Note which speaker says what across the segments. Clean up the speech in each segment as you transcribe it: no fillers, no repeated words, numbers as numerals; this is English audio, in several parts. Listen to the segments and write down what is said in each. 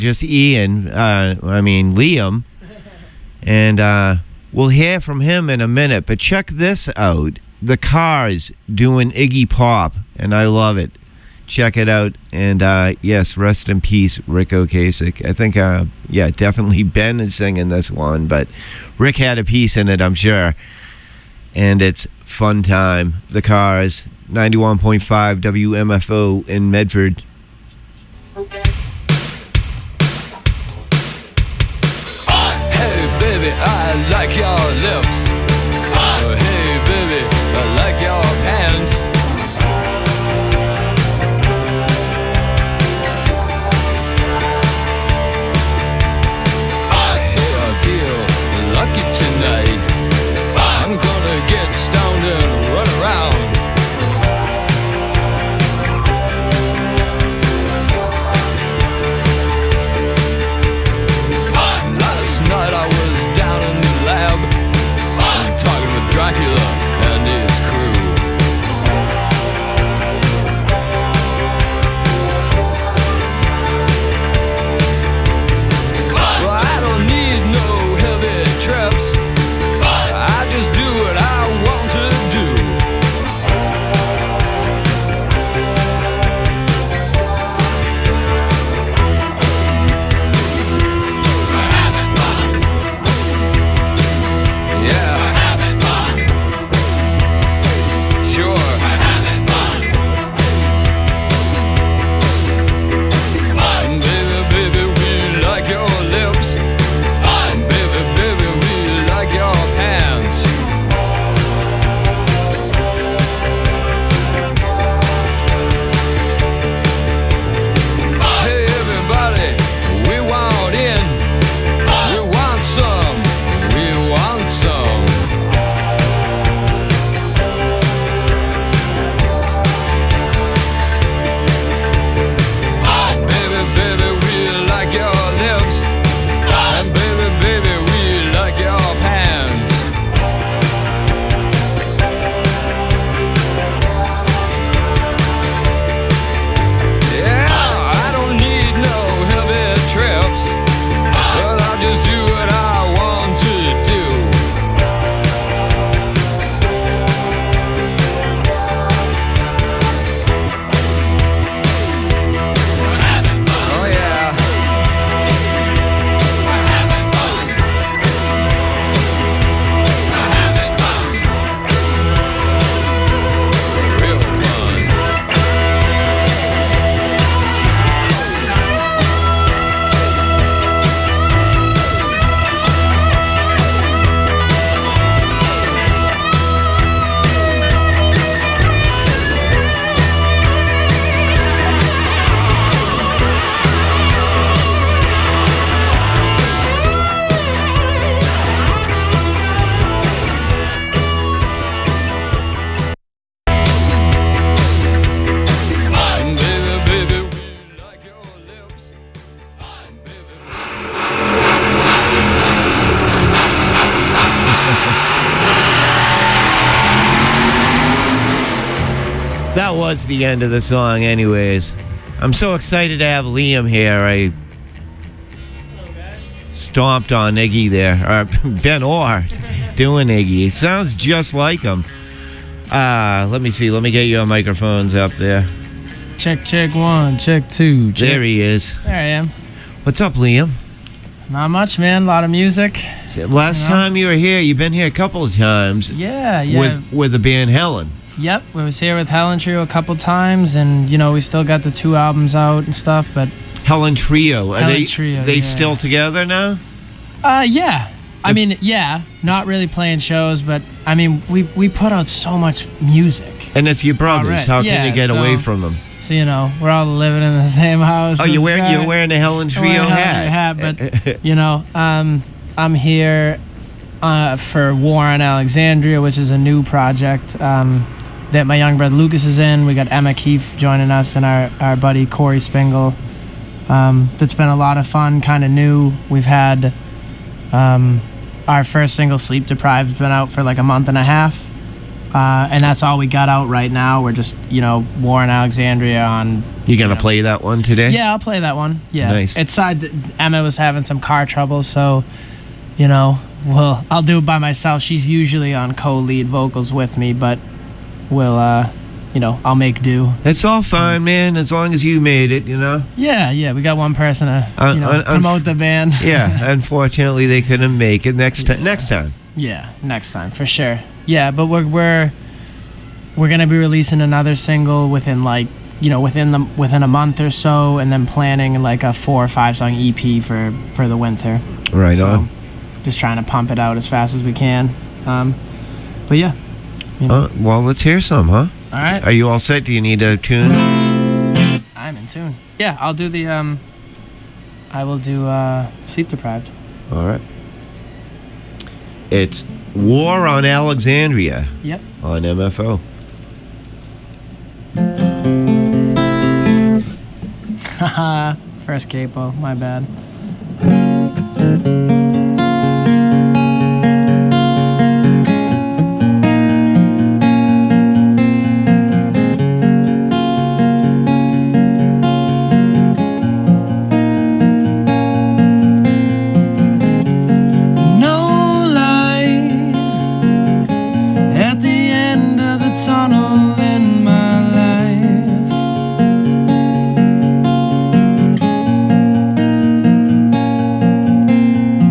Speaker 1: just Ian. Liam. And we'll hear from him in a minute. But check this out. The Cars doing Iggy Pop. And I love it. Check it out. And yes, rest in peace, Rick Ocasek. I think, definitely Ben is singing this one. But Rick had a piece in it, I'm sure. And it's fun time. The Cars, 91.5 WMFO in Medford.
Speaker 2: Hey baby, I like your lips. Hey baby, I like your pants. Hey, I feel lucky tonight. I'm gonna get stoned and run around. Last night I was down in the lab, talking with Dracula and his crew. Well, I don't need no heavy trips. I just do what I want to do.
Speaker 1: That was the end of the song anyways. I'm so excited to have Liam here. I stomped on Iggy there. Ben Orr doing Iggy. It sounds just like him. Let me see. Let me get your microphones up there.
Speaker 3: Check 1, check 2. Check.
Speaker 1: There he is.
Speaker 3: There I am.
Speaker 1: What's up, Liam?
Speaker 3: Not much, man. A lot of music.
Speaker 1: Last time you were here, you've been here a couple of times.
Speaker 3: Yeah.
Speaker 1: With the band Helen.
Speaker 3: Yep, we was here with Helen Trio a couple times, and we still got the 2 albums out and stuff. But
Speaker 1: Helen Trio, are they
Speaker 3: Trio,
Speaker 1: still together now?
Speaker 3: Yeah. I mean, yeah, not really playing shows, but I mean, we put out so much music.
Speaker 1: And it's your brothers.
Speaker 3: Right.
Speaker 1: How can you get away from them?
Speaker 3: So we're all living in the same house.
Speaker 1: Oh, you're wearing a Helen Trio hat.
Speaker 3: But I'm here for War on Alexandria, which is a new project that my young brother Lucas is in. We got Emma Keefe joining us and our buddy Corey Spingle. That's been a lot of fun, kind of new. We've had our first single, Sleep Deprived, has been out for like a month and a half. And that's all we got out right now. We're just, War in Alexandria on.
Speaker 1: You gonna play that one today?
Speaker 3: Yeah, I'll play that one. Yeah.
Speaker 1: Nice.
Speaker 3: It's Emma was having some car trouble, so, well, I'll do it by myself. She's usually on co-lead vocals with me, but we'll, I'll make do.
Speaker 1: It's all fine, man, as long as you made it,
Speaker 3: Yeah, we got one person to, promote the band.
Speaker 1: Yeah, unfortunately they couldn't make it. Next time.
Speaker 3: Yeah, next time for sure. Yeah, but we're gonna be releasing another single within within a month or so, and then planning like a 4 or 5 song EP for the winter.
Speaker 1: Right on.
Speaker 3: Just trying to pump it out as fast as we can. But yeah.
Speaker 1: Well, let's hear some, huh?
Speaker 3: All right.
Speaker 1: Are you all set? Do you need a tune?
Speaker 3: I'm in tune. Yeah, I'll do the I will do Sleep Deprived.
Speaker 1: All right. It's War on Alexandria.
Speaker 3: Yep.
Speaker 1: On MFO.
Speaker 3: Haha, first capo, my bad.
Speaker 4: Tunnel in my life.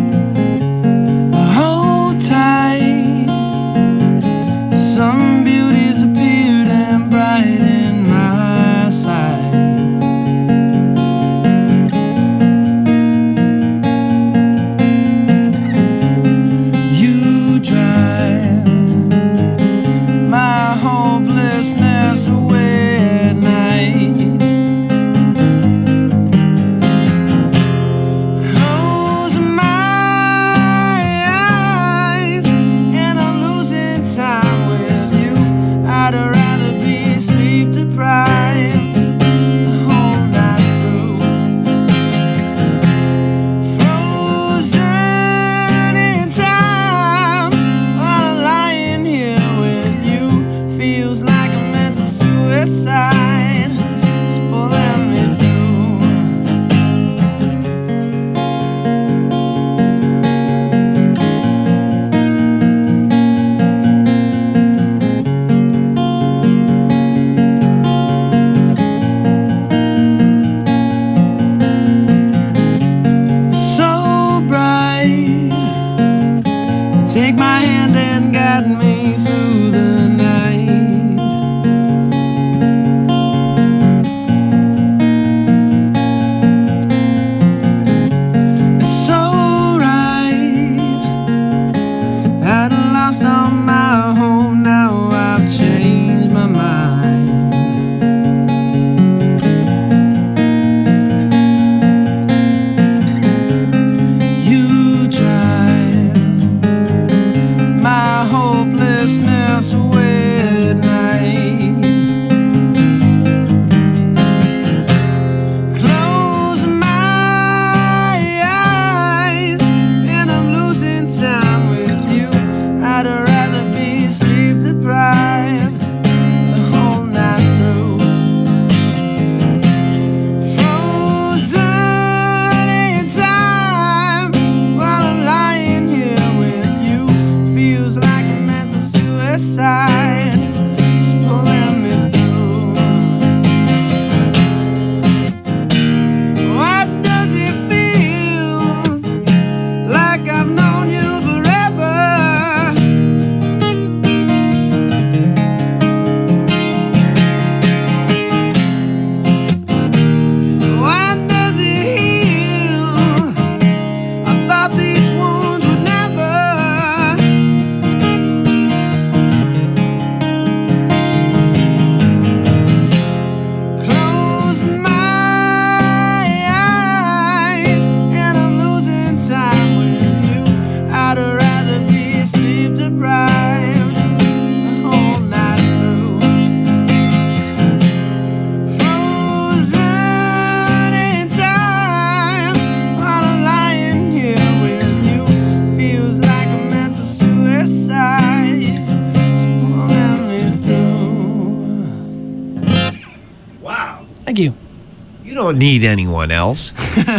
Speaker 1: don't need anyone else.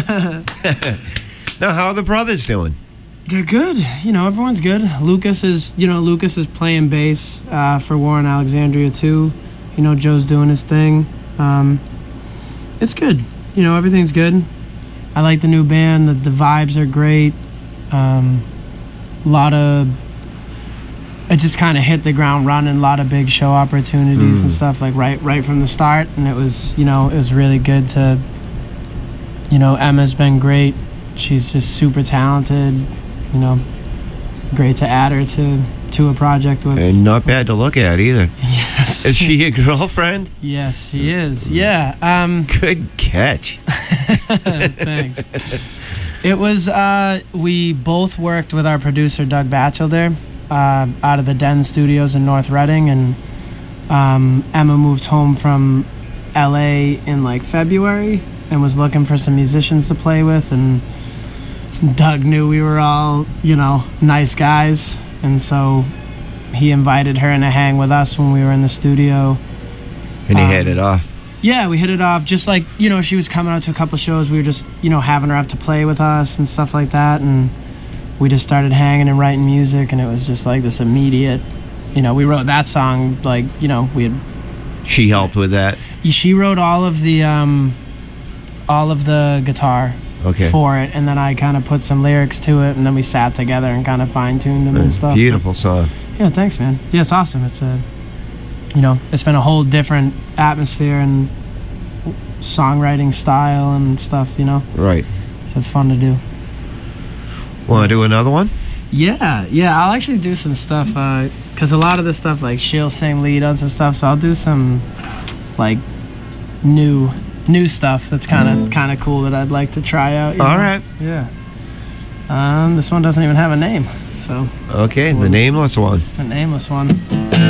Speaker 1: Now, how are the brothers doing?
Speaker 3: They're good. Everyone's good. Lucas is playing bass for War in Alexandria too. Joe's doing his thing. It's good. Everything's good. I like the new band. The vibes are great. I just kind of hit the ground running. A lot of big show opportunities and stuff like right from the start. And it was really good to. Emma's been great. She's just super talented. Great to add her to a project with.
Speaker 1: And not bad to look at either.
Speaker 3: Yes.
Speaker 1: Is she your girlfriend?
Speaker 3: Yes, she is. Yeah.
Speaker 1: Good catch.
Speaker 3: Thanks. It was, we both worked with our producer, Doug Batchelder, out of the Den Studios in North Reading, and Emma moved home from LA in like February and was looking for some musicians to play with, and Doug knew we were all, nice guys, and so he invited her in to hang with us when we were in the studio.
Speaker 1: And he hit it off.
Speaker 3: Yeah, we hit it off. Just like, she was coming out to a couple shows. We were just, having her up to play with us and stuff like that. And we just started hanging and writing music. And it was just like this immediate, we wrote that song, like, we had.
Speaker 1: She helped with that?
Speaker 3: She wrote all of the guitar for it. And then I kind of put some lyrics to it. And then we sat together and kind of fine-tuned them and stuff.
Speaker 1: Beautiful song.
Speaker 3: Yeah, thanks, man. Yeah, it's awesome. It's it's been a whole different atmosphere and songwriting style and stuff,
Speaker 1: Right.
Speaker 3: So it's fun to do.
Speaker 1: Want to do another one?
Speaker 3: Yeah, I'll actually do some stuff, because a lot of the stuff, like, she'll sing lead on some stuff, so I'll do some, like, new stuff that's kind of cool that I'd like to try out.
Speaker 1: All right.
Speaker 3: Yeah. This one doesn't even have a name, so.
Speaker 1: Okay, the nameless one.
Speaker 3: The nameless one.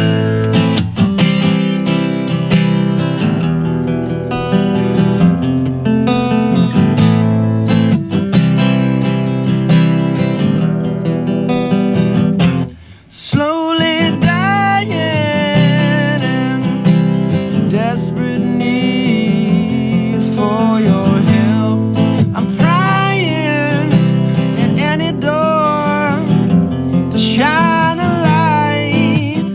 Speaker 4: Shine a light.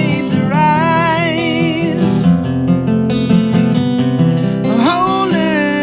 Speaker 4: holding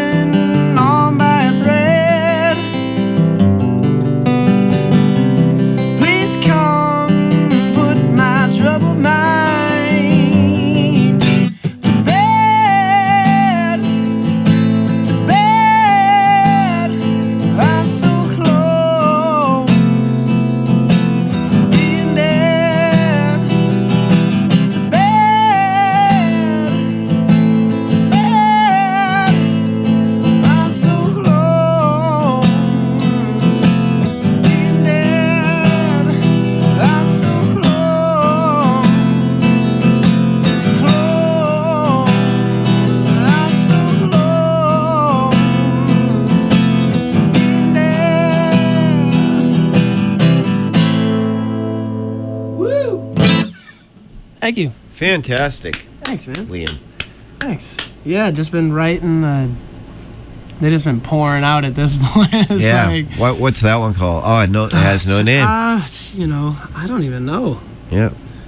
Speaker 3: Thank you.
Speaker 1: Fantastic,
Speaker 3: Thanks, man.
Speaker 1: Liam.
Speaker 3: Thanks. Yeah, just been writing. They just been pouring out at this point. It's
Speaker 1: Yeah.
Speaker 3: like,
Speaker 1: What's that one called? Oh, no, it has no name.
Speaker 3: you know, I don't even know.
Speaker 1: Yeah.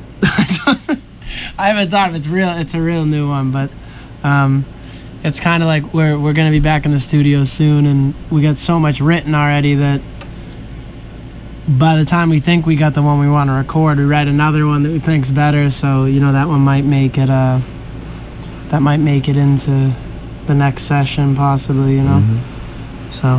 Speaker 3: I haven't thought of it. It's a real new one, but it's kind of like we're gonna be back in the studio soon, and we got so much written already that by the time we think we got the one we want to record, we write another one that we think's better. So that one might make it into the next session possibly. So.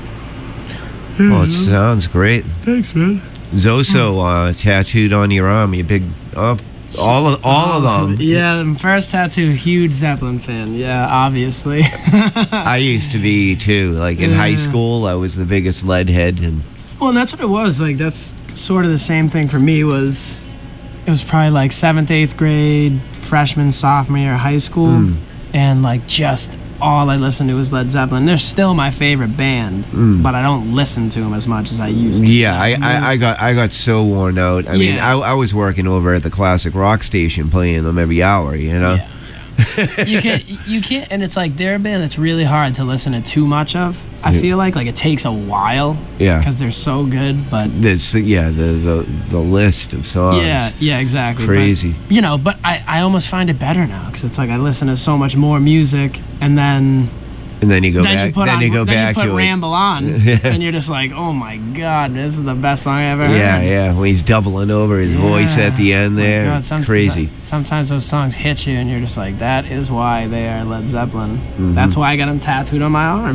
Speaker 1: Well, it sounds great.
Speaker 3: Thanks, man.
Speaker 1: Zoso tattooed on your arm. You big all of them.
Speaker 3: Yeah, the first tattoo, huge Zeppelin fan. Yeah, obviously.
Speaker 1: I used to be too. Like in high school, I was the biggest lead head, and
Speaker 3: Well, and that's what it was. Like, that's sort of the same thing for me. It was probably like 7th, 8th grade, freshman, sophomore year of high school. And like just all I listened to was Led Zeppelin. They're still my favorite band, but I don't listen to them as much as I used to.
Speaker 1: yeah, I got so worn out. I mean,
Speaker 3: Yeah.
Speaker 1: I was working over at the classic rock station playing them every hour.
Speaker 3: Yeah. you can't, and it's like they're a band that's really hard to listen to too much of. I feel like it takes a while.
Speaker 1: Yeah.
Speaker 3: Because they're so good, but
Speaker 1: This the list of songs.
Speaker 3: yeah, exactly.
Speaker 1: Crazy.
Speaker 3: But I almost find it better now because it's like I listen to so much more music, and then
Speaker 1: And then you go back.
Speaker 3: you put
Speaker 1: Then you go
Speaker 3: then
Speaker 1: back
Speaker 3: you put
Speaker 1: to
Speaker 3: Ramble on, and you're just like, oh my god, this is the best song I ever
Speaker 1: it.
Speaker 3: heard.
Speaker 1: Yeah. When he's doubling over his voice at the end
Speaker 3: My
Speaker 1: there,
Speaker 3: God,
Speaker 1: crazy.
Speaker 3: Sometimes those songs hit you, and you're just like, that is why they are Led Zeppelin.
Speaker 1: Mm-hmm.
Speaker 3: That's why I got them tattooed on my arm.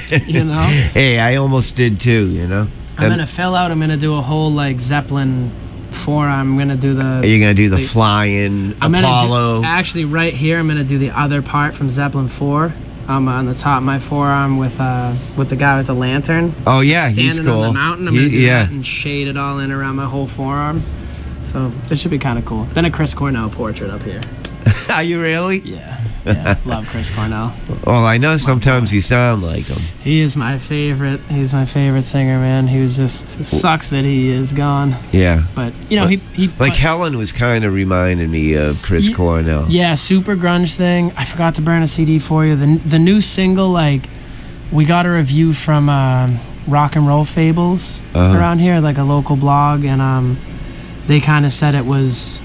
Speaker 1: Hey, I almost did too.
Speaker 3: I'm gonna fill out. I'm gonna do a whole like Zeppelin forearm. I'm gonna do the.
Speaker 1: Are you gonna do the flying
Speaker 3: I'm
Speaker 1: Apollo?
Speaker 3: Actually, right here, I'm gonna do the other part from Zeppelin 4. I'm on the top of my forearm with the guy with the lantern.
Speaker 1: Oh yeah,
Speaker 3: standing
Speaker 1: he's cool.
Speaker 3: on the mountain. I'm gonna do that and shade it all in around my whole forearm. So it should be kind of cool. Then a Chris Cornell portrait up here.
Speaker 1: Are you really?
Speaker 3: Yeah, love Chris Cornell.
Speaker 1: Well, I know sometimes you sound like him.
Speaker 3: He is my favorite. He's my favorite singer, man. He was just. It sucks that he is gone.
Speaker 1: Yeah.
Speaker 3: But he
Speaker 1: Like Helen was kind of reminding me of Chris Cornell.
Speaker 3: Yeah, super grunge thing. I forgot to burn a CD for you. The new single, like, we got a review from Rock and Roll Fables around here, like a local blog, and they kind of said it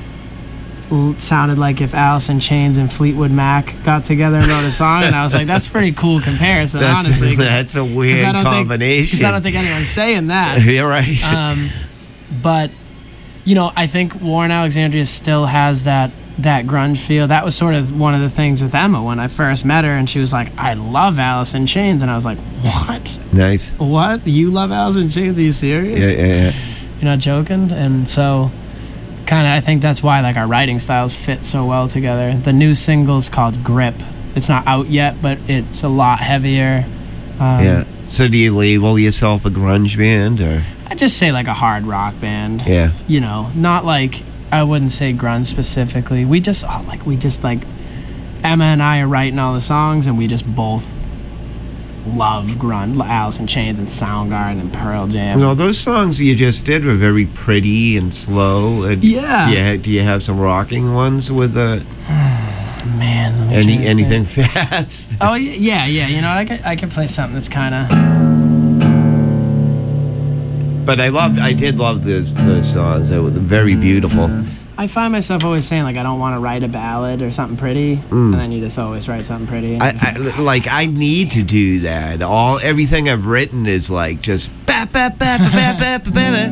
Speaker 3: sounded like if Alice in Chains and Fleetwood Mac got together and wrote a song, and I was like, that's a pretty cool comparison, honestly.
Speaker 1: That's a weird combination.
Speaker 3: Because I don't think anyone's saying that.
Speaker 1: You're right.
Speaker 3: But I think Warren Alexandria still has that grunge feel. That was sort of one of the things with Emma when I first met her, and she was like, I love Alice in Chains, and I was like, what?
Speaker 1: Nice.
Speaker 3: What? You love Alice in Chains? Are you serious?
Speaker 1: Yeah.
Speaker 3: You're not joking? And so kind of I think that's why like our writing styles fit so well together. The new single's called Grip. It's not out yet, but it's a lot heavier.
Speaker 1: Yeah. So do you label yourself a grunge band, or?
Speaker 3: I just say like a hard rock band.
Speaker 1: Yeah.
Speaker 3: Not like, I wouldn't say grunge specifically. We just like Emma and I are writing all the songs, and we just both love grunge, Alice in Chains and Soundgarden and Pearl Jam.
Speaker 1: Well, those songs you just did were very pretty and slow. And
Speaker 3: Yeah.
Speaker 1: Do you have some rocking ones with the
Speaker 3: Man, let me try to think.
Speaker 1: anything fast?
Speaker 3: Oh yeah. I can play something that's kind of.
Speaker 1: But I did love those songs. They were very beautiful.
Speaker 3: I find myself always saying like I don't want to write a ballad or something pretty, and then you just always write something pretty. And
Speaker 1: I need to do that. Everything I've written is like just ba ba ba ba ba ba ba.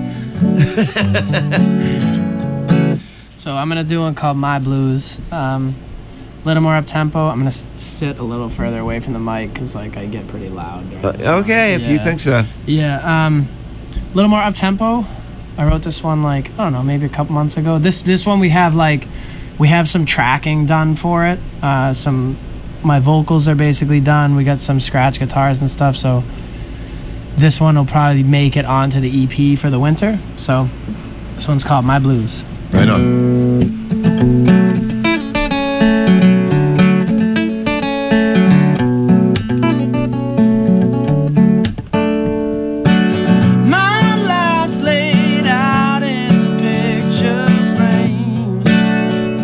Speaker 3: So I'm gonna do one called My Blues. A little more up tempo. I'm gonna sit a little further away from the mic because like I get pretty loud. during the song.
Speaker 1: Okay, if you think so.
Speaker 3: Yeah. A little more up tempo. I wrote this one like, I don't know, maybe a couple months ago. This one we have some tracking done for it. My vocals are basically done. We got some scratch guitars and stuff. So this one will probably make it onto the EP for the winter. So this one's called My Blues.
Speaker 1: Right on.
Speaker 4: My life's laid out in picture frames.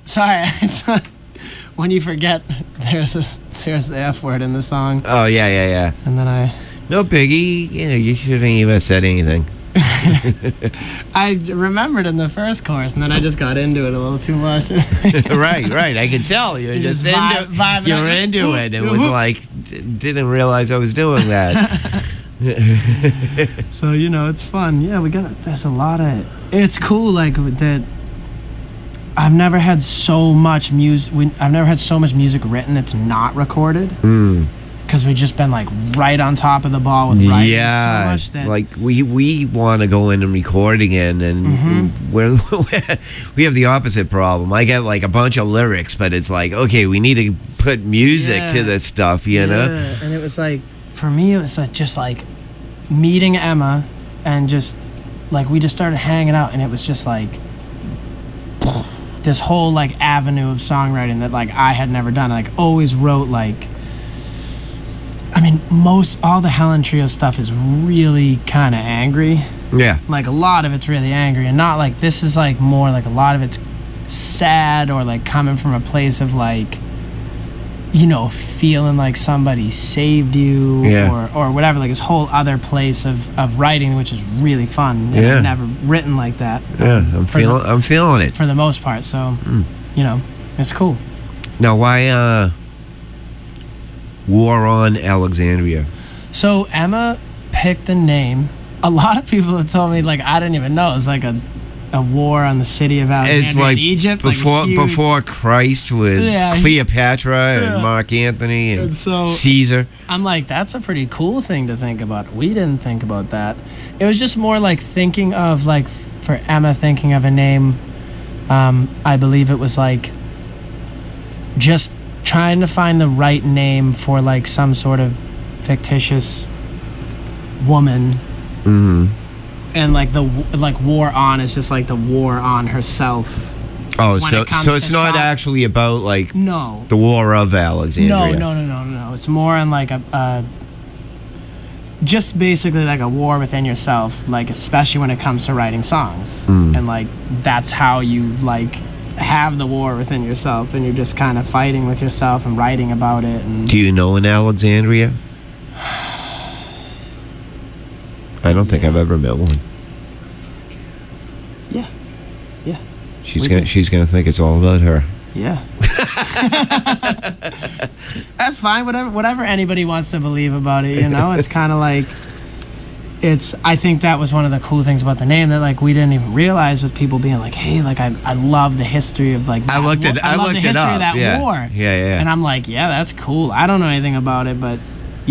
Speaker 3: Sorry. When you forget there's the F word in the song,
Speaker 1: Oh, yeah.
Speaker 3: and then
Speaker 1: No biggie. You shouldn't even have said anything.
Speaker 3: I remembered in the first chorus, and then I just got into it a little too much.
Speaker 1: Right. I could tell you're
Speaker 3: You
Speaker 1: just
Speaker 3: just
Speaker 1: into
Speaker 3: vibing
Speaker 1: you're
Speaker 3: out.
Speaker 1: into it. It was
Speaker 3: Whoops.
Speaker 1: like didn't realize I was doing that.
Speaker 3: So it's fun. Yeah, there's a lot of. It's cool, like that. I've never had so much music. I've never had so much music written that's not recorded. Because we've just been like right on top of the ball with writing so much that
Speaker 1: like we want to go in and record again, and we have the opposite problem. I get like a bunch of lyrics, but it's like, okay, we need to put music to this stuff, you know.
Speaker 3: And it was like, for me, it was like just like meeting Emma, and just like we just started hanging out, and it was just like this whole like avenue of songwriting that like I had never done. I like always wrote like. I mean, all the Helen Trio stuff is really kind of angry.
Speaker 1: Yeah.
Speaker 3: Like a lot of it's really angry, and not like this is like more like a lot of it's sad, or like coming from a place of like, feeling like somebody saved you, or whatever. Like this whole other place of writing, which is really fun.
Speaker 1: Yeah.
Speaker 3: I've never written like that.
Speaker 1: Yeah, I'm feeling it
Speaker 3: for the most part. So, it's cool.
Speaker 1: Now, why War on Alexandria?
Speaker 3: So Emma picked a name. A lot of people have told me, like, I didn't even know it was like a war on the city of Alexandria
Speaker 1: It's like
Speaker 3: in Egypt.
Speaker 1: before Christ with Cleopatra and Mark Antony and
Speaker 3: so
Speaker 1: Caesar.
Speaker 3: I'm like, that's a pretty cool thing to think about. We didn't think about that. It was just more like thinking of like for Emma thinking of a name. I believe it was like just trying to find the right name for like some sort of fictitious woman. And like the war on is just like the war on herself.
Speaker 1: Oh,
Speaker 3: when
Speaker 1: so
Speaker 3: it comes
Speaker 1: it's
Speaker 3: to
Speaker 1: not actually about like
Speaker 3: no
Speaker 1: the War of Alexandria.
Speaker 3: No. It's more on like a just basically like a war within yourself, like especially when it comes to writing songs. And like that's how you like have the war within yourself, and you're just kind of fighting with yourself and writing about it. And
Speaker 1: do you know an Alexandria? I don't think I've ever met one.
Speaker 3: Yeah.
Speaker 1: She's gonna think it's all about her.
Speaker 3: Yeah. That's fine. Whatever anybody wants to believe about it, it's kind of like I think that was one of the cool things about the name that like we didn't even realize, with people being like, hey, like I love the history of like
Speaker 1: I looked it up.
Speaker 3: of that war.
Speaker 1: Yeah.
Speaker 3: And I'm like, yeah, that's cool. I don't know anything about it, but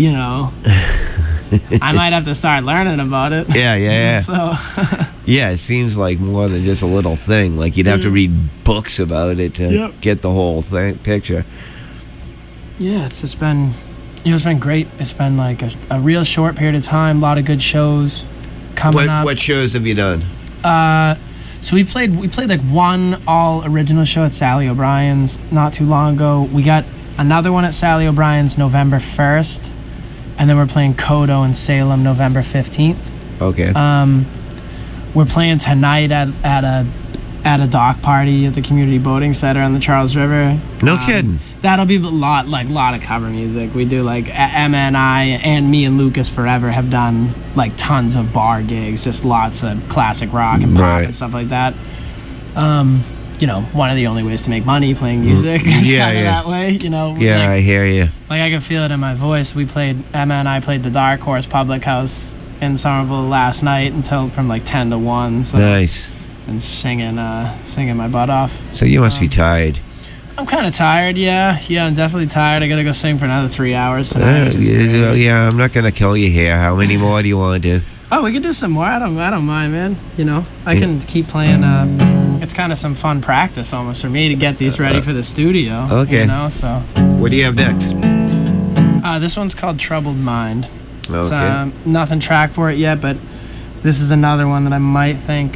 Speaker 3: I might have to start learning about it.
Speaker 1: Yeah.
Speaker 3: So
Speaker 1: yeah, it seems like more than just a little thing. Like you'd have to read books about it to get the whole picture.
Speaker 3: Yeah, it's just been, it's been great. It's been like a real short period of time. A lot of good shows coming up.
Speaker 1: What shows have you done?
Speaker 3: So we played like one all original show at Sally O'Brien's not too long ago. We got another one at Sally O'Brien's November 1st, and then we're playing Kodo in Salem November 15th.
Speaker 1: Okay.
Speaker 3: We're playing tonight at a dock party at the community boating center on the Charles River.
Speaker 1: No kidding.
Speaker 3: That'll be a lot of cover music. We do like Emma and I and me and Lucas Forever have done like tons of bar gigs, just lots of classic rock and pop and stuff like that. One of the only ways to make money playing music is kind of that way,
Speaker 1: Yeah,
Speaker 3: like,
Speaker 1: I hear you.
Speaker 3: Like I can feel it in my voice. Emma and I played the Dark Horse Public House in Somerville last night until from like 10 to 1. So
Speaker 1: Nice.
Speaker 3: And singing my butt off.
Speaker 1: So you must be tired.
Speaker 3: I'm kind of tired, yeah. Yeah, I'm definitely tired. I gotta go sing for another 3 hours tonight.
Speaker 1: Yeah, I'm not gonna kill you here. How many more do you want to do?
Speaker 3: Oh, we can do some more. I don't mind, man. I can keep playing. It's kind of some fun practice almost for me to get these ready for the studio.
Speaker 1: Okay.
Speaker 3: So.
Speaker 1: What do you have next?
Speaker 3: This one's called Troubled Mind.
Speaker 1: Okay.
Speaker 3: It's nothing track for it yet, but this is another one that I might think.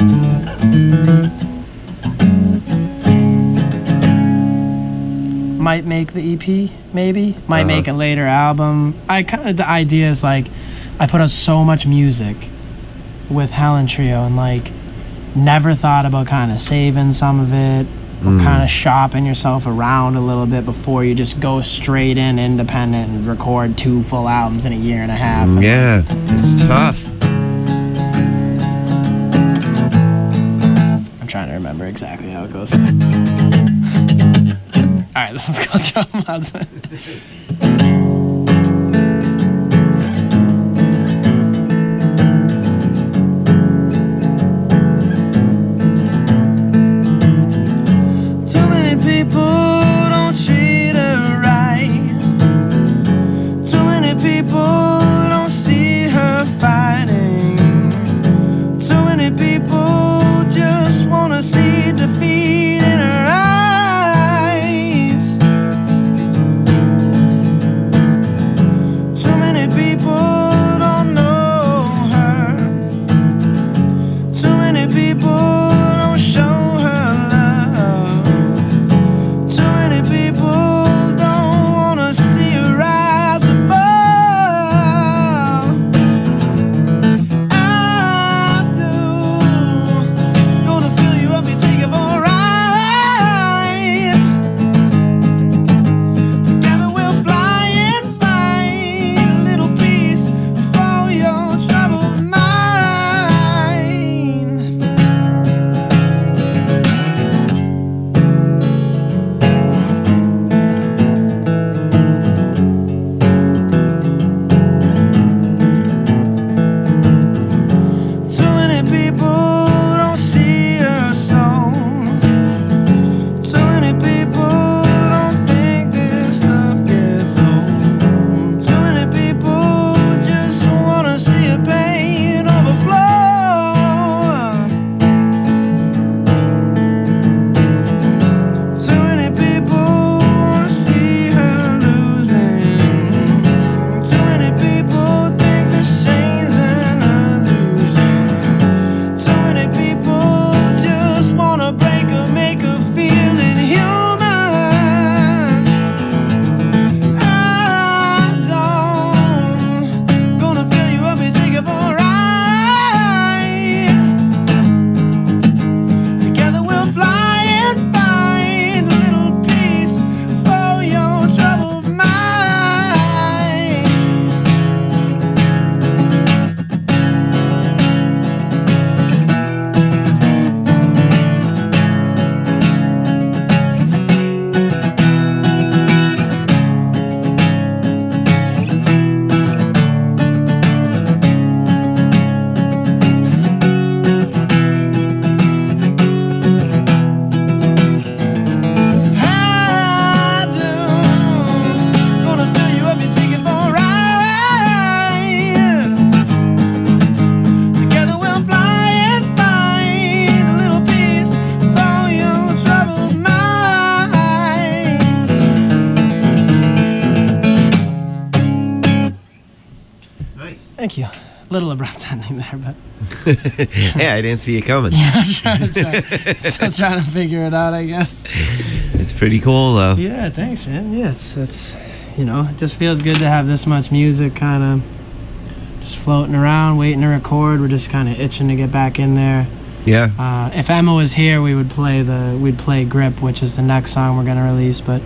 Speaker 3: Might make the EP, maybe. Might make a later album. The idea is like, I put out so much music with Helen Trio and like never thought about kind of saving some of it kind of shopping yourself around a little bit before you just go straight in independent and record 2 full albums in a year and a half.
Speaker 1: Yeah, it's tough.
Speaker 3: I'm trying to remember exactly how it goes. All right, this is called John Watson. Thank you. Little abrupt ending there, but
Speaker 1: yeah, I didn't see it coming.
Speaker 3: yeah, still trying to figure it out, I guess.
Speaker 1: It's pretty cool, though.
Speaker 3: Yeah, thanks, man. Yes, it's it just feels good to have this much music kind of just floating around, waiting to record. We're just kind of itching to get back in there.
Speaker 1: Yeah.
Speaker 3: If Emma was here, we'd play Grip, which is the next song we're gonna release. But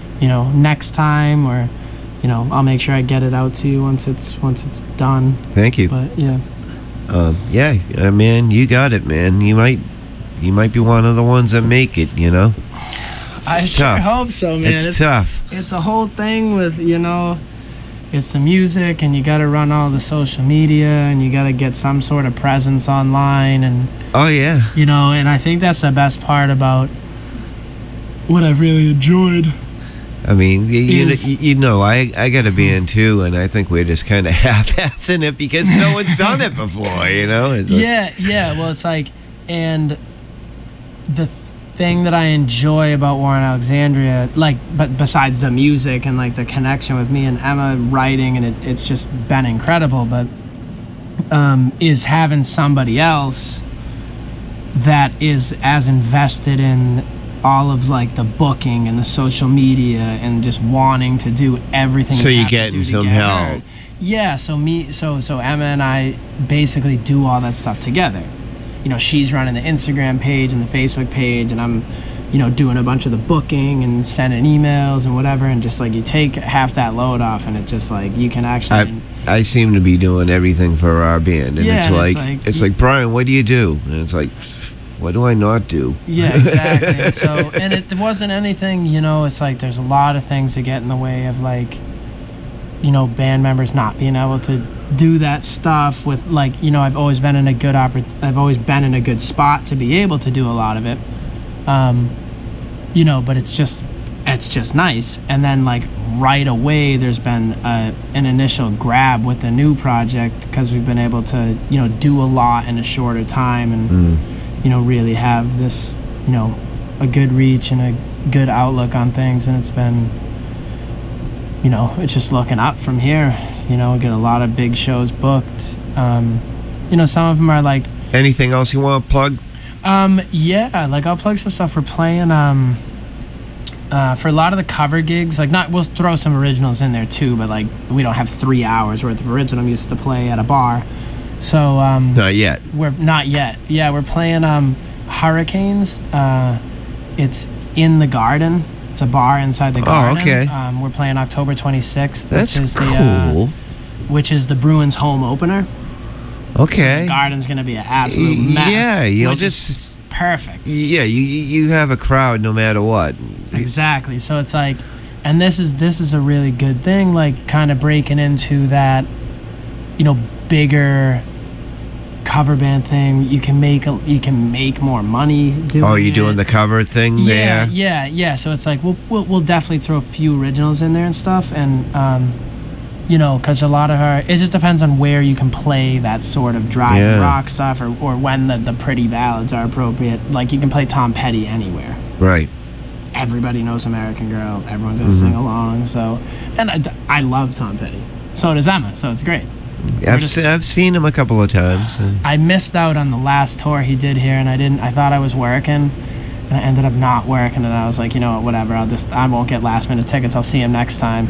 Speaker 3: next time, or I'll make sure I get it out to you once it's done.
Speaker 1: Thank you.
Speaker 3: But yeah.
Speaker 1: Yeah, man, you got it, man. You might be one of the ones that make it.
Speaker 3: I sure hope so, man.
Speaker 1: It's tough.
Speaker 3: It's a whole thing with it's the music, and you got to run all the social media, and you got to get some sort of presence online, and
Speaker 1: oh yeah,
Speaker 3: and I think that's the best part about what I've really enjoyed.
Speaker 1: I mean, I got a band too, and I think we're just kind of half-assing it because no one's done it before,
Speaker 3: Yeah. Well, it's like, and the thing that I enjoy about Warren Alexandria, but besides the music and the connection with me and Emma writing, and it's just been incredible, but is having somebody else that is as invested in all of the booking and the social media and just wanting to do everything.
Speaker 1: So you're getting some help.
Speaker 3: Yeah, so Emma and I basically do all that stuff together. She's running the Instagram page and the Facebook page, and I'm, doing a bunch of the booking and sending emails and whatever, and just like you take half that load off, and it just like you can actually.
Speaker 1: I seem to be doing everything for our band, and
Speaker 3: Yeah,
Speaker 1: it's
Speaker 3: and
Speaker 1: like
Speaker 3: it's like-
Speaker 1: Brian, what do you do? And it's like, what do I not do?
Speaker 3: Yeah, exactly. And so, and it wasn't anything, it's like there's a lot of things that get in the way of like, band members not being able to do that stuff with like, I've always been in a good I've always been in a good spot to be able to do a lot of it. But it's just nice. And then like right away there's been an initial grab with the new project because we've been able to, do a lot in a shorter time and really have this, a good reach and a good outlook on things. And it's been, it's just looking up from here. We get a lot of big shows booked. Some of them are like.
Speaker 1: Anything else you want to plug?
Speaker 3: Yeah, like I'll plug some stuff. We're playing for a lot of the cover gigs. Like we'll throw some originals in there too, but like we don't have 3 hours worth of original music to play at a bar. So
Speaker 1: Not yet.
Speaker 3: We're not yet. Yeah, we're playing Hurricanes. It's in the Garden. It's a bar inside the Garden.
Speaker 1: Oh, okay.
Speaker 3: We're playing October 26th,
Speaker 1: That's
Speaker 3: which is
Speaker 1: cool.
Speaker 3: which is the Bruins home opener.
Speaker 1: Okay.
Speaker 3: The Garden's gonna be an absolute mess.
Speaker 1: Yeah, you'll
Speaker 3: which is
Speaker 1: just.
Speaker 3: perfect.
Speaker 1: Yeah, you have a crowd no matter what.
Speaker 3: Exactly. So it's like, and this is a really good thing. Like kind of breaking into that, bigger cover band thing. You can make more money doing.
Speaker 1: Oh, you
Speaker 3: it.
Speaker 1: doing the cover thing there?
Speaker 3: Yeah. So it's like we'll definitely throw a few originals in there and stuff, and because a lot of it just depends on where you can play that sort of drive rock stuff, or when the pretty ballads are appropriate. Like you can play Tom Petty anywhere.
Speaker 1: Right.
Speaker 3: Everybody knows American Girl. Everyone's gonna sing along. So, and I love Tom Petty. So does Emma. So it's great.
Speaker 1: I've seen him a couple of times.
Speaker 3: I missed out on the last tour he did here, and I thought I was working, and I ended up not working. And I was like, whatever. I won't get last minute tickets. I'll see him next time.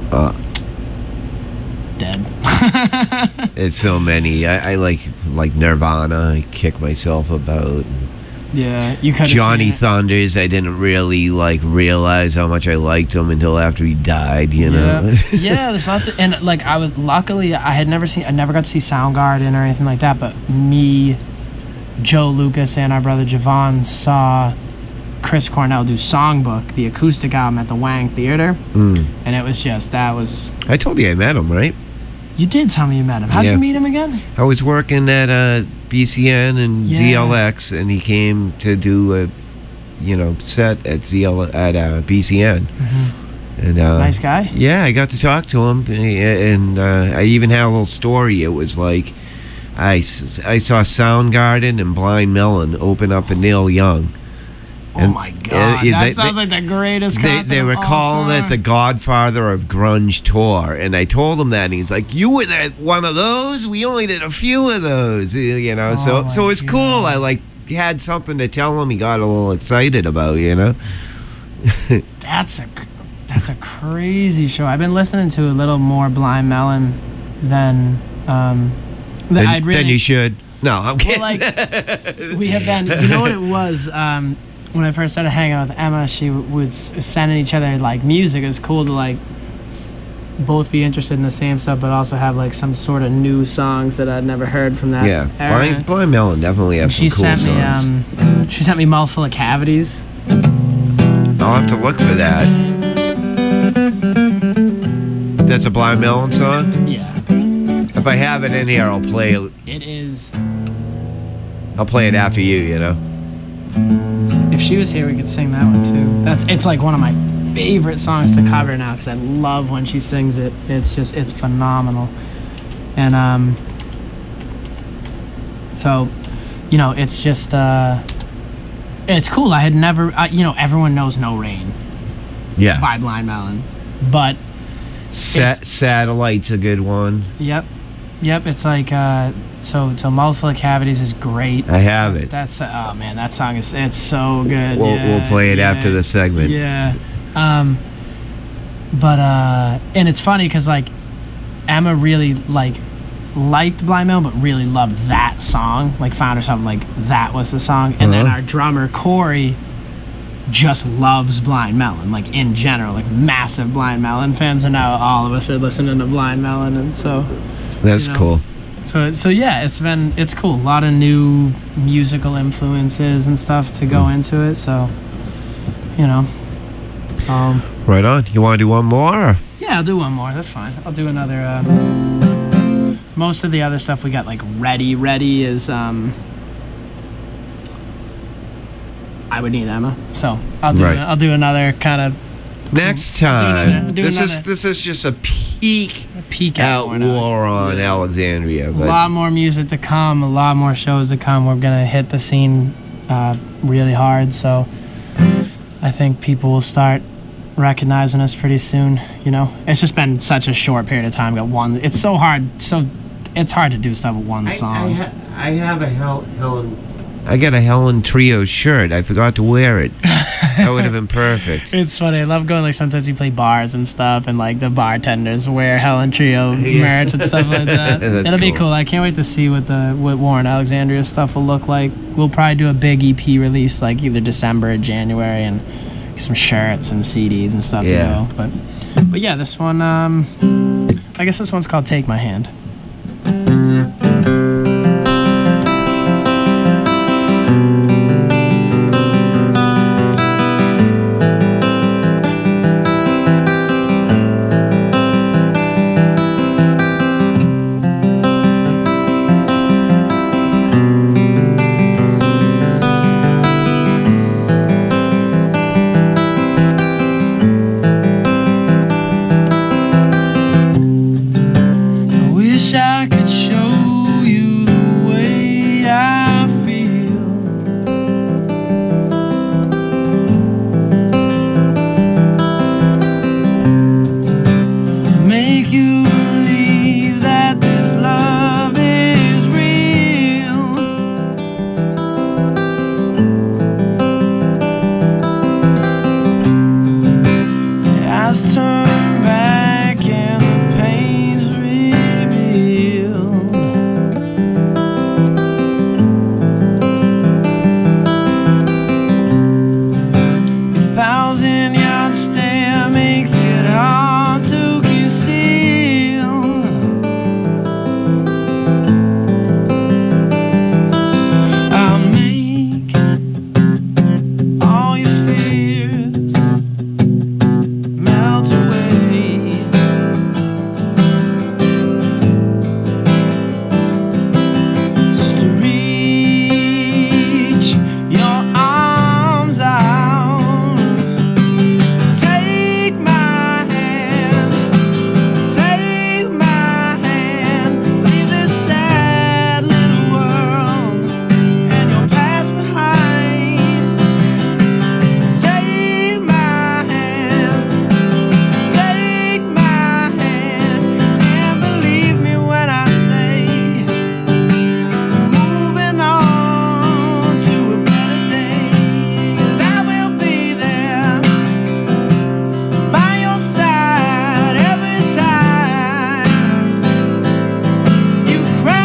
Speaker 3: Dead.
Speaker 1: It's so many. I like Nirvana. I kick myself about.
Speaker 3: Yeah, you could.
Speaker 1: Johnny Thunders. I didn't really realize how much I liked him until after he died.
Speaker 3: Yeah, there's not. And like luckily I never got to see Soundgarden or anything like that. But me, Joe Lucas, and our brother Javon saw Chris Cornell do Songbook, the acoustic album, at the Wang Theater, and it was that was.
Speaker 1: I told you I met him, right?
Speaker 3: You did tell me you met him. How did you meet him again?
Speaker 1: I was working at BCN and ZLX, and he came to do a, set at BCN. And
Speaker 3: Nice guy.
Speaker 1: Yeah, I got to talk to him, and I even had a little story. It was like I saw Soundgarden and Blind Melon open up for Neil Young.
Speaker 3: Oh my God! That sounds like the greatest concert
Speaker 1: They were
Speaker 3: of all
Speaker 1: calling it
Speaker 3: time.
Speaker 1: the Godfather of Grunge Tour, and I told him that, and he's like, "You were at one of those? We only did a few of those, So it's cool. I had something to tell him. He got a little excited about,
Speaker 3: That's a crazy show. I've been listening to a little more Blind Melon than I'd really.
Speaker 1: Then you should. No, I'm kidding.
Speaker 3: Well, we have been. You know what it was? When I first started hanging out with Emma, she was sending each other music. It was cool to both be interested in the same stuff, but also have some sort of new songs that I'd never heard from that era.
Speaker 1: Blind Melon definitely have some cool songs.
Speaker 3: She sent me Mouthful of Cavities.
Speaker 1: I'll have to look for that. That's a Blind Melon song?
Speaker 3: Yeah.
Speaker 1: If I have it in here, I'll play it.
Speaker 3: It is.
Speaker 1: I'll play it after you,
Speaker 3: If she was here, we could sing that one too. It's one of my favorite songs to cover now because I love when she sings it. It's phenomenal. And so, it's just it's cool. I had never, everyone knows No Rain.
Speaker 1: Yeah.
Speaker 3: By Blind Melon, but
Speaker 1: Satellite's a good one.
Speaker 3: Yep. It's so Mouthful of Cavities is great.
Speaker 1: I have it.
Speaker 3: That's oh man, that song it's so good.
Speaker 1: We'll play it after the segment.
Speaker 3: Yeah. But and it's funny because Emma really liked Blind Melon, but really loved that song. Found herself that was the song. And then our drummer Corey just loves Blind Melon, like in general, like massive Blind Melon fans, and now all of us are listening to Blind Melon, and so
Speaker 1: That's
Speaker 3: you know.
Speaker 1: cool.
Speaker 3: So yeah, it's cool. A lot of new musical influences and stuff to go into it. So, you know,
Speaker 1: Right on. You want to do one more? Or?
Speaker 3: yeah, I'll do one more. That's fine. I'll do another. Most of the other stuff we got like ready is I Would Need Emma. So I'll do another kind of
Speaker 1: Next time.
Speaker 3: do
Speaker 1: This
Speaker 3: another-
Speaker 1: is just a peek
Speaker 3: peek
Speaker 1: at
Speaker 3: Warren Ellis.
Speaker 1: War on Alexandria.
Speaker 3: A
Speaker 1: But
Speaker 3: lot more music to come, a lot more shows to come. We're gonna hit the scene really hard, so I think people will start recognizing us pretty soon. You know, it's just been such a short period of time. Got one. It's so hard. It's hard to do stuff with one song.
Speaker 1: I have a Helen. I got a Helen Trio shirt. I forgot to wear it. That would have been perfect.
Speaker 3: It's funny. I love going, like, sometimes you play bars and stuff, and like the bartenders wear Helen Trio merch and stuff like that.
Speaker 1: That's
Speaker 3: It'll be
Speaker 1: cool.
Speaker 3: cool. I can't wait to see what Warren Alexandria stuff will look like. We'll probably do a big EP release like either December or January, and some shirts and CDs and stuff
Speaker 1: Yeah.
Speaker 3: to go. But yeah, this one, I guess this one's called Take My Hand.
Speaker 4: I wish I could show you the way I feel. Make you believe that this love is real. The eyes turn back and the pain's revealed. A 1,000-yard stare makes it hard to conceal. I'll make all your fears melt away. Just to reach your arms out, take my hand, leave this sad little world and your past behind. Take my hand, and believe me when I say moving on to a better day. 'Cause I will be there by your side every time you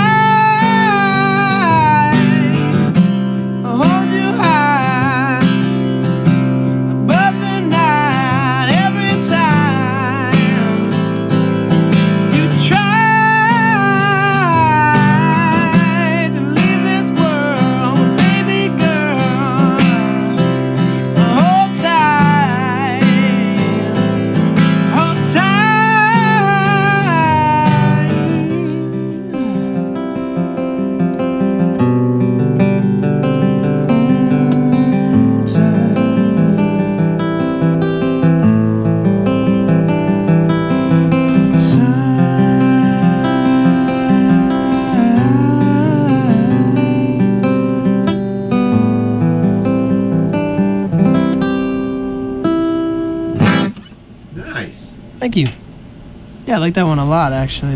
Speaker 4: cry. I'll hold you high above the night every time you try to leave this world, baby girl. Hold tight, hold
Speaker 1: Nice.
Speaker 3: Thank you. Yeah, I like that one a lot. Actually,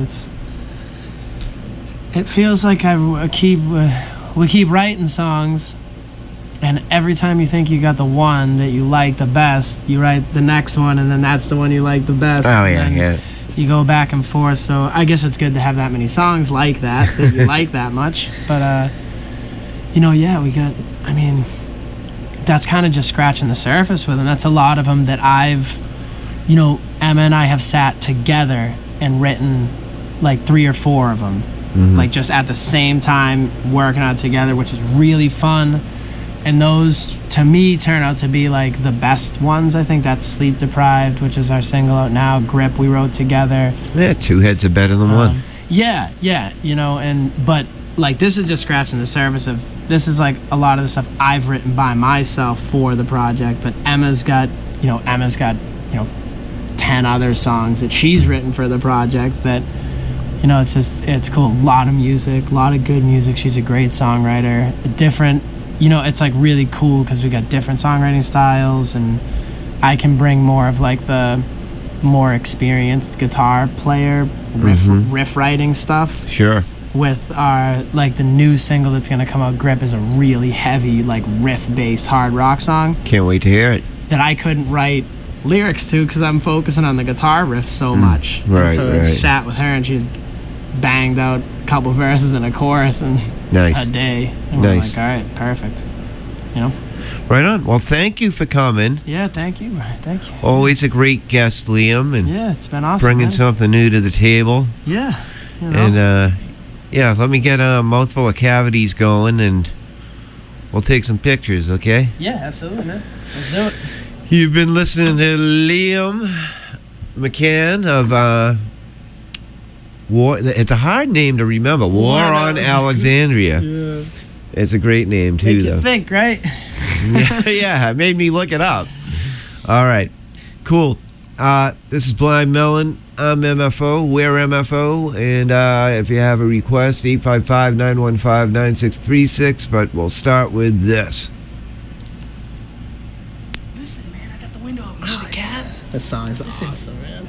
Speaker 3: it feels like we keep writing songs, and every time you think you got the one that you like the best, you write the next one, and then that's the one you like the best.
Speaker 1: Oh,
Speaker 3: and
Speaker 1: yeah,
Speaker 3: then
Speaker 1: yeah.
Speaker 3: You go back and forth. So I guess it's good to have that many songs like that you like that much. But yeah, we got. I mean, that's kind of just scratching the surface with them. That's a lot of them that I've, you know, Emma and I have sat together and written like 3 or 4 of them, like just at the same time working on it together, which is really fun. And those, to me, turn out to be like the best ones. I think that's Sleep Deprived, which is our single out now. Grip, we wrote together.
Speaker 1: Yeah, 2 heads are better than one.
Speaker 3: Yeah, you know, but like this is just scratching the surface of, this is like a lot of the stuff I've written by myself for the project, but Emma's got 10 other songs that she's written for the project that, you know, it's cool. A lot of music, a lot of good music. She's a great songwriter. Different, you know, it's like really cool because we got different songwriting styles, and I can bring more of like the more experienced guitar player riff writing stuff.
Speaker 1: Sure.
Speaker 3: With our, like, the new single that's gonna come out, Grip, is a really heavy, like, riff-based hard rock song
Speaker 1: Can't wait to hear it.
Speaker 3: that I couldn't write lyrics to because I'm focusing on the guitar riff so much. And
Speaker 1: Right,
Speaker 3: so I
Speaker 1: right.
Speaker 3: sat with her and she banged out a couple verses and a chorus in
Speaker 1: Nice.
Speaker 3: a day. And we're
Speaker 1: Nice.
Speaker 3: like, all right, perfect. You know?
Speaker 1: Right on. Well, thank you for coming.
Speaker 3: Yeah, thank you. Thank you.
Speaker 1: Always a great guest, Liam, and
Speaker 3: Yeah, it's been awesome.
Speaker 1: bringing
Speaker 3: man.
Speaker 1: something new to the table.
Speaker 3: Yeah. You know?
Speaker 1: And yeah, let me get a mouthful of cavities going, and we'll take some pictures, okay?
Speaker 3: yeah, absolutely, man. Let's do it.
Speaker 1: You've been listening to Liam McCann of War. It's a hard name to remember. War on Alexandria.
Speaker 3: Yeah.
Speaker 1: It's a great name too,
Speaker 3: Make
Speaker 1: though.
Speaker 3: you think, right?
Speaker 1: Yeah, it made me look it up. All right, cool. This is Blind Melon. I'm MFO. We're MFO. And if you have a request, 855-915-9636. But we'll start with this.
Speaker 3: Listen, man, I got the window open. Hear the cats? This song is awesome, man.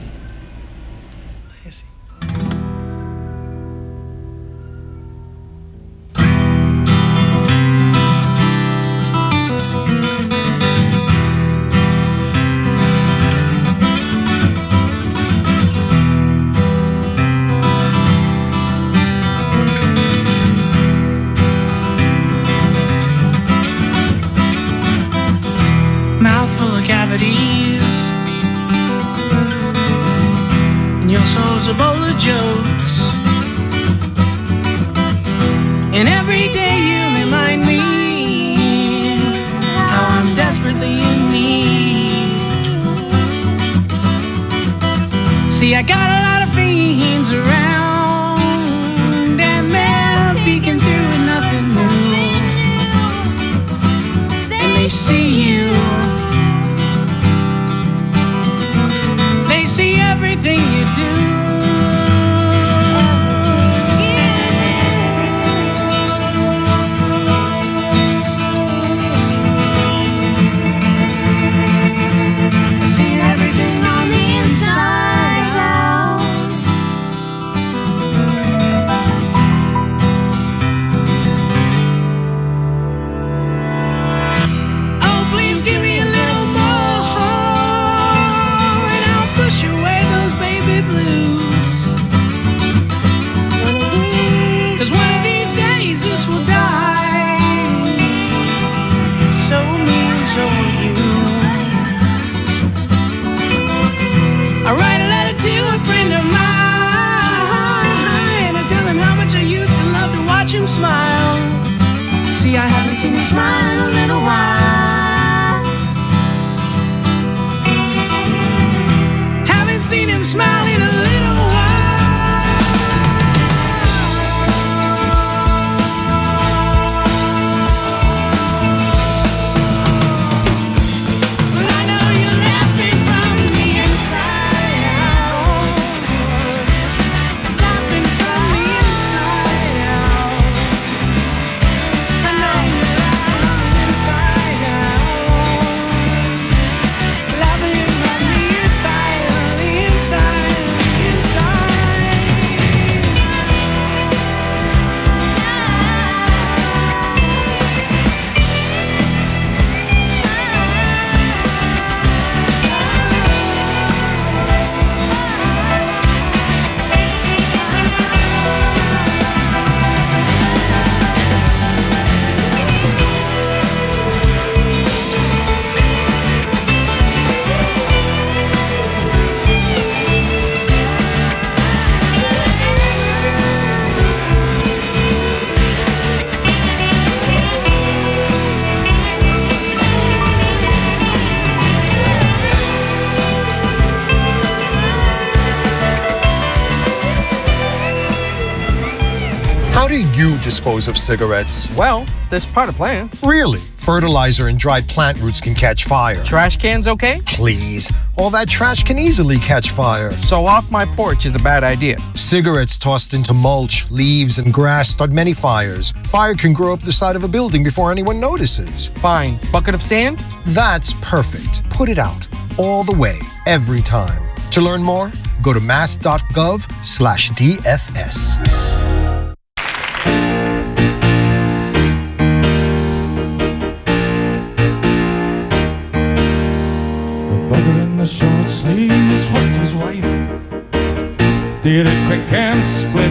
Speaker 5: Mouthful of cavities, and your soul's a bowl of jokes. And every day you remind me how I'm desperately in need. See, I got a lot of fiends around, and they're peeking through with nothing new. And they see you. They see everything you do. See everything on the inside out. Oh, please give me a little more, and I'll push away those baby blues. 'Cause one of these days this will die. So me and so will you. I write a letter to a friend of mine. I tell him how much I used to love to watch him smile. See, I haven't seen him smile in a little while. Haven't seen him smile in a little but I know you're laughing from the inside out. Laughing from the inside out. I know you're laughing inside
Speaker 6: you dispose of cigarettes?
Speaker 7: Well, there's part of plants.
Speaker 6: Really? Fertilizer and dried plant roots can catch fire.
Speaker 7: Trash cans okay?
Speaker 6: Please. All that trash can easily catch fire.
Speaker 7: So off my porch is a bad idea.
Speaker 6: Cigarettes tossed into mulch, leaves, and grass start many fires. Fire can grow up the side of a building before anyone notices.
Speaker 7: Fine. Bucket of sand?
Speaker 6: That's perfect. Put it out. All the way. Every time. To learn more, go to mass.gov/DFS.
Speaker 8: Short sleeves fucked his wife, did it quick and split.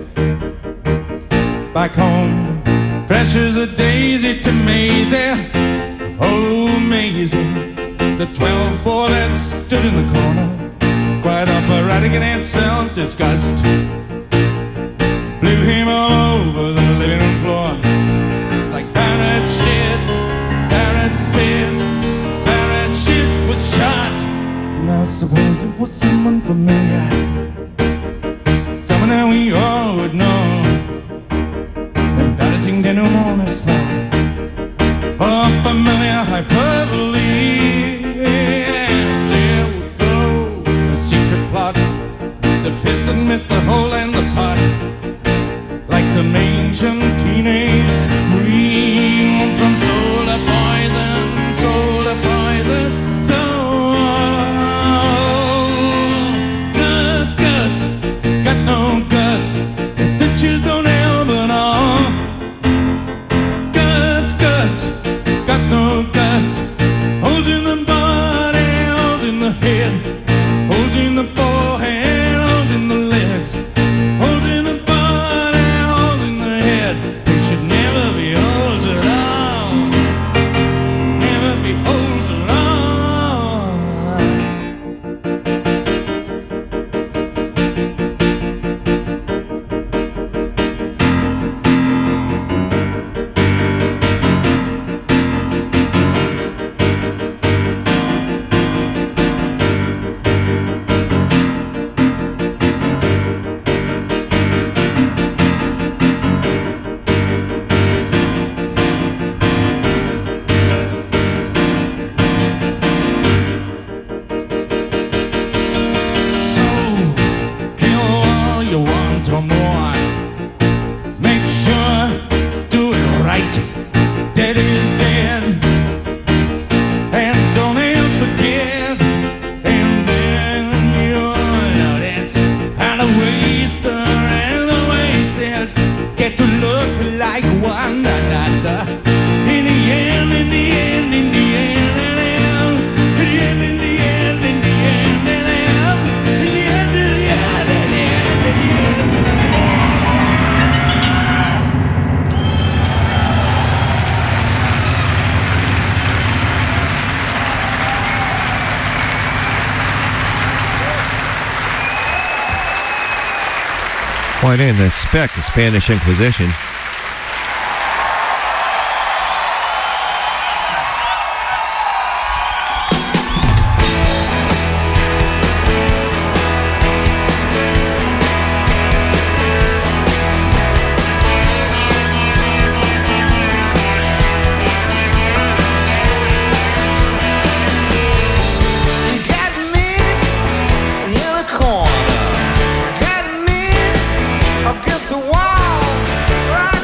Speaker 8: Back home, fresh as a daisy to Maisie. Oh, Maisie, the 12 boy that stood in the corner, quite operatic in its self-disgust, blew him all over the living room floor like parrot shit, parrot spit, parrot shit was shot. Now suppose it was someone familiar, someone that we all would know, embarrassing denouement is fine, or familiar hyperbole. There would go a secret plot, the piss and miss, the hole and the pot, like some ancient teenage dream from soul to poison, soul to poison, soul. Got no guts, and stitches don't help at all. Guts, got no guts. Holes in the body, holes in the head, holes in the forehead, holes in the legs, holes in the body, holes in the head. They should never be holes at all. Never be holes at all.
Speaker 1: Well, I didn't expect the Spanish Inquisition.
Speaker 4: Against the wall, right?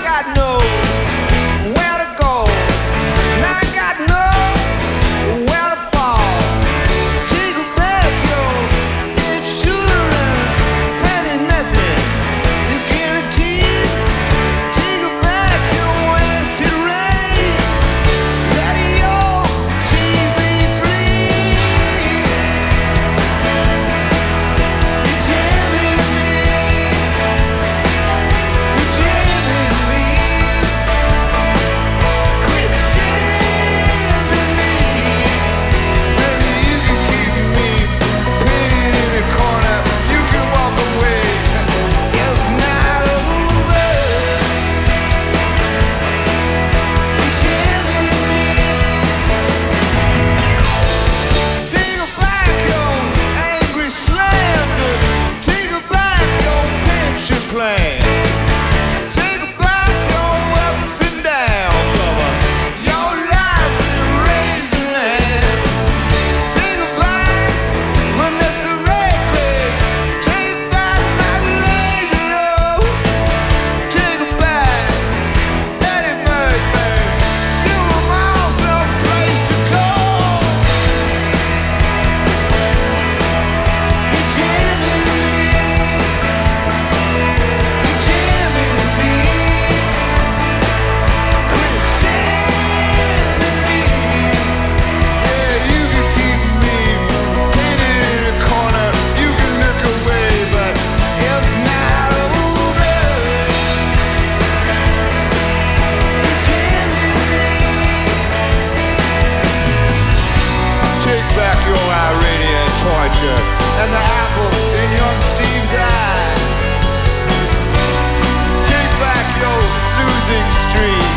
Speaker 9: torture and the apple in young Steve's eye. Take back your losing streak.